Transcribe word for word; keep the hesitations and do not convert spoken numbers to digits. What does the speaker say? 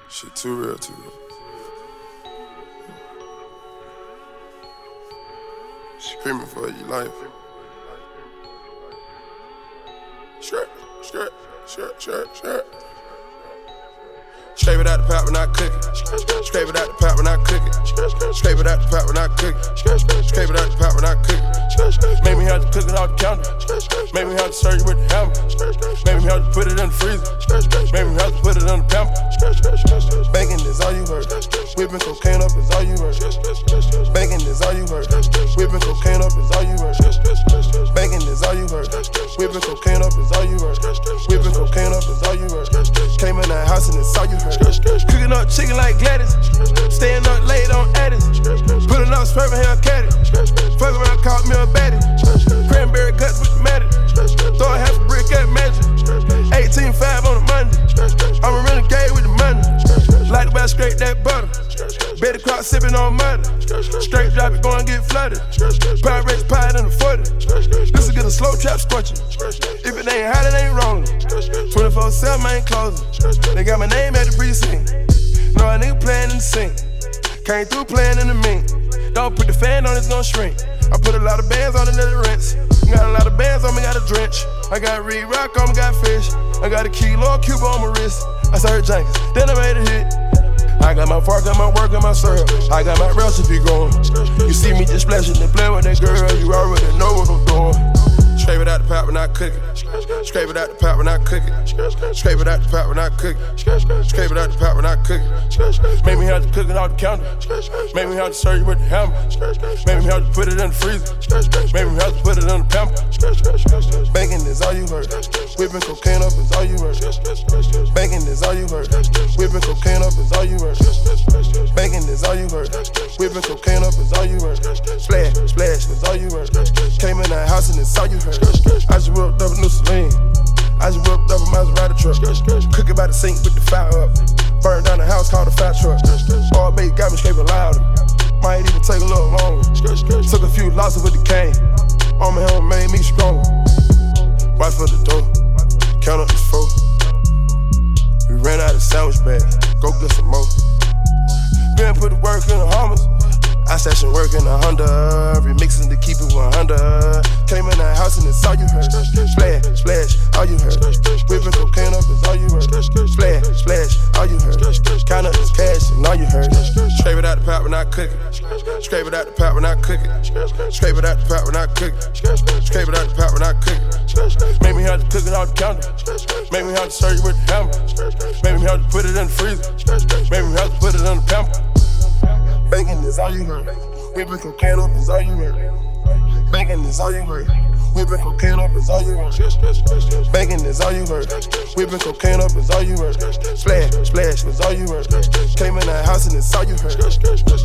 Shit too real, too real. Screaming for your life. Shirt, shirt, shirt, shirt, shirt. Scrape it out the pot when I cook it. Scrape it out the pot when I cook it. Scrape it out the pot when I cook it. Scrape it out the pot when I cook it. Make me have to cook it off the counter. Make me have to serve you with the hammer. Make me have to put it in the freezer. Make me have to put it in the pamper. Bacon is all you heard. Whipping cocaine up is all you heard. Bacon is all you heard. Whipping cocaine up is all you heard. Bacon is all you heard. Whipping cocaine up is all you heard. Whipping cocaine up is all you heard. Came in that house and it's all you heard. Cooking up chicken like Gladys. Staying up late on Addis. Putting up sperm hair caddy. Fuck around, caught me a baddie. Cranberry guts with the matty. Throw a half a brick at Magic. eighteen five on a Monday. I'm a renegade with the money. Like about scrape that butter. Betty Croc sipping on muddy. Straight drop it, go and get flooded. Pirates pie in the forty. This is get a slow trap scorching. If it ain't hot, it ain't rolling. twenty-four seven, I ain't closing. They got my name at the precinct. No, a nigga playing in the sink. Came through playing in the mink. Don't put the fan on, it's gon' shrink. I put a lot of bands on it, let it rinse. Got a lot of bands on me, got a drench. I got Reed Rock on me, got fish. I got a kilo of Cuba on my wrist. I started Jenkins, then I made a hit. I got my fork, got my work, and my syrup. I got my recipe going. You see me just splashing and playing with that girl, you already know what I'm doing. Scrape it out the pot when I cook it. Scrape it out the pot when I cook it. Scrape it out the pot when I cook it. Scrape it out the pot when I cook it. Make me have to cook it off the counter. Make me have to serve you with the hammer. Make me have to put it in the freezer. Make me have to put it in the pamper. Bacon is all you heard. Whipping cocaine up is all you heard. Bacon is all you heard. Whipping cocaine up is all you heard. Bacon is all you heard. Whipping cocaine up is all you heard. Splash, splash is all you heard. Came in that house and it's all you heard. I just whipped up a new Celine. I just whipped up a Maserati truck. Cook it by the sink with the fire up. Burned down the house, called a fat truck. All bait got me scraping louder. Might even take a little longer. Took a few losses with the cane. On my helmet made me stronger. Watch for the door. Count up the four. We ran out of sandwich bag. Go get some more. Been put the work in the Hummers. I session work in a Honda, remixing to keep it one hundred. Came in that house and it's all you heard. Splash, splash, all you heard. Whipping cocaine up is all you heard. Splash, splash, all you heard. Count up this cash and all you heard. Scrape it out the pot when I cook it. Scrape it out the pot when I cook it. Scrape it out the pot when I cook it. Scrape it out the pot when I cook it. Make me have to cook it off the counter. Make me have to serve you with the hammer. Make me have to put it in the freezer. Make me have to put it in the pamper. Bacon is all you heard. Whipping cocaine up is all you heard. Bacon is all you heard. Whipping cocaine up is all you heard. Bacon is all you heard. Whipping cocaine up is all you heard. Splash, splash was all you heard. Came in that house and it's all you heard.